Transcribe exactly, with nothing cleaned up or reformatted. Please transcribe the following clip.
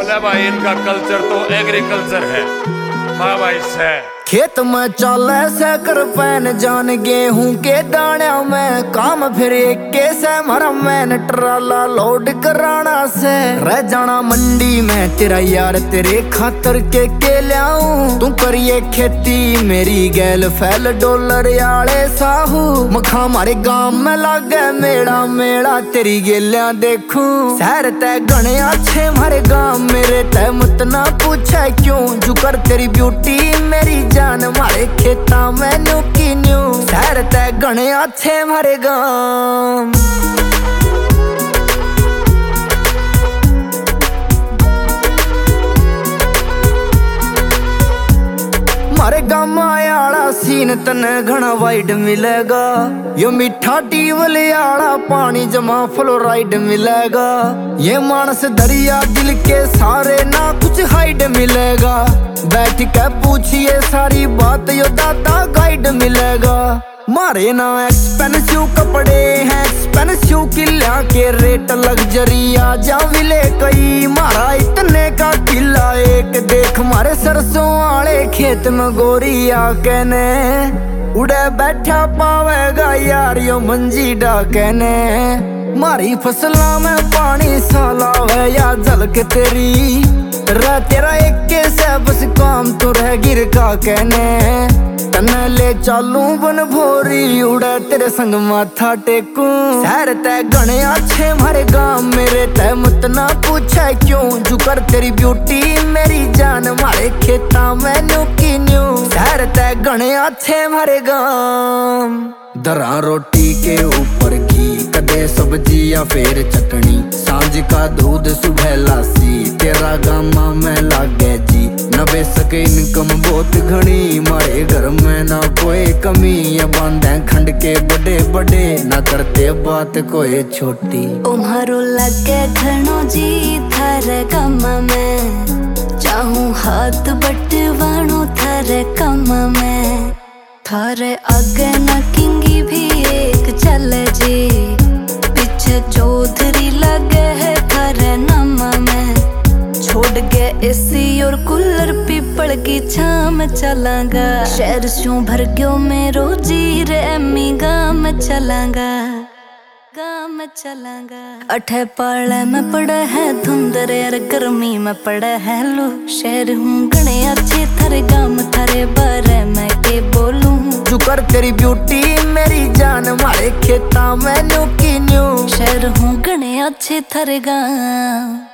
बोले भाई इनका कल्चर तो एग्रीकल्चर है। हाँ भाई से खेत में चले से कर पैन जान गेहूं के दाने में काम फिर एक से मरा मैन ट्राला लोड कराना से रह जाना मंडी में तेरा यार तेरे खातर के के लियाऊं तू करिए खेती मेरी गैल फैल डॉलर याले साहू मखा मारे गांव में लागे मेड़ा मेड़ा तेरी गेलियां देखूं शहर तय गणे अच्छे मारे गांव मेरे तय मत ना पूछे क्यों जुकर तेरी ब्यूटी मेरी जान मारे खेता में न्यू की न्यू शहर तय गणे अच्छे मारे गांव मारे गाँव आला सीन तने घना वाइड मिलेगा यो मीठा टीवल आला पानी जमा फ्लोराइड मिलेगा ये मानस दरिया दिल के सारे ना कुछ हाइड मिलेगा बैठ के पूछिए सारी बात यो दादा गाइड मिलेगा मारे ना एक्सपेंसिव कपड़े हैं एक्सपेंसिव किला के रेट लग्जरी आ जाविले कई मारा इतने का किला एक देख मारे सरसों वाले खेत में गोरी आके ने उड़े बैठा पावेगा यार यो मंजी डाके ने मारी फसला में पानी साला है या झलक तेरी रह तेरा एक से बस काम तो रह गिर का कहने तने ले चालू बन भोरी उड़ा तेरे संग माथा टेकूं शहर तय गणे अच्छे मारे गांव मेरे तय मत ना पूछे क्यों जुकर तेरी ब्यूटी मेरी जान मारे खेता में न्यू की न्यू शहर तय गणे अच्छे मारे गांव दरा रोटी के ऊपर घी कदे सब्जी या फिर चटनी सांझ का दूध सुबह लासी तेरा गामा में लागे जी न बेसक इनकम बहुत घनी मारे घर में ना कोई कमी या बांधे खंड के बड़े बड़े ना करते बात कोई छोटी उम्हारो लगे घनो जी थारे गामा में चाहूं हाथ बटवाणो थारे कामा में थारे आगे ना किंगी भी एक चले जी पीछे चौधरी लगे है थारे नामा में छोड़ गए एसी और कूलर पीपल की छाम चलांगा शहर स्यों भर गयो मेरो जी रे अम्मी गाँव में चलांगा गाँव में चलांगा अठे पाले में पड़ा है धुंधर यार गर्मी में पड़ा है लू शहर हूँ गणे अच्छे थारे गाँव थारे बारे में के बोलूं जुकर तेरी ब्यूटी मेरी जान मारे खेता में न्यू की न्यू शहर हूँ गणे अच्छे थारे गाँव।